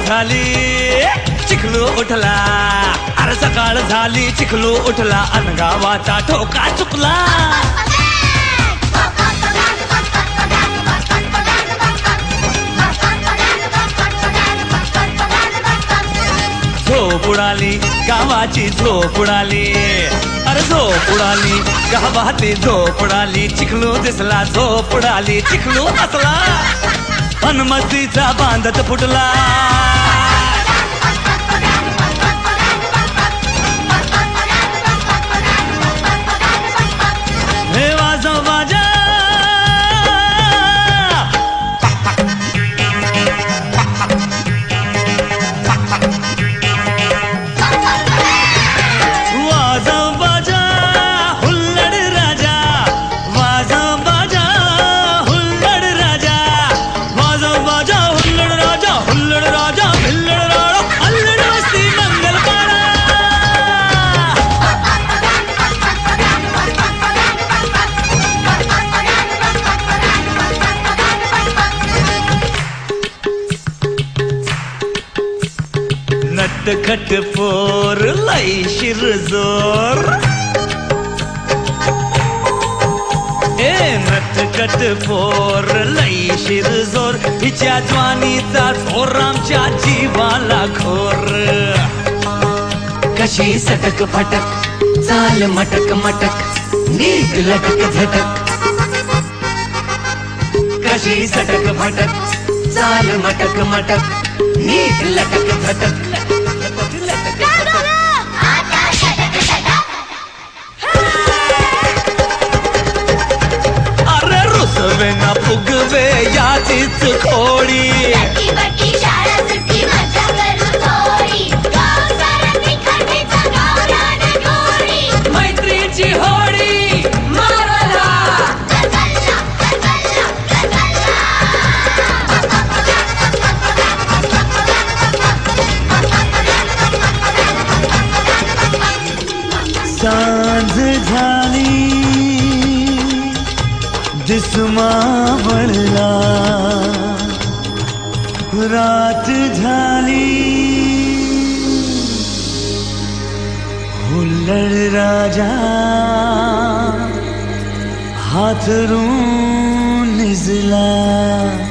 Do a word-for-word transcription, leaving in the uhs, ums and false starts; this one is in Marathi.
झाली चिखलू उठला, अरे सकाळ झाली चिखलू उठला, अन गावाचा ठोका चुकला. झोप उडाली गावाची झोप उडाली, अरे झोप उडाली गावाची झोप उडाली, चिखलू दिसला झोप उडाली, चिखलू हसला अन मस्तीचा बांधत फुटला. हे वाजव बाजा खट पोर लई शिरजोर, ए नटखट पोर लई शिरजोर, हिच्या ज्वानीचा जोर आमच्या जीवाला घोर. कशी सटक फटक चाल मटक मटक नीट लटक झटक, कशी सटक फटक चाल मटक मटक नीट लटक झटक. रुसवे ना फुगवे याचीच खोडी, मैत्रीची होडी मारला. सांज झाली दिसमावळला, रात झाली हुल्लड राजा हाथरून निजला.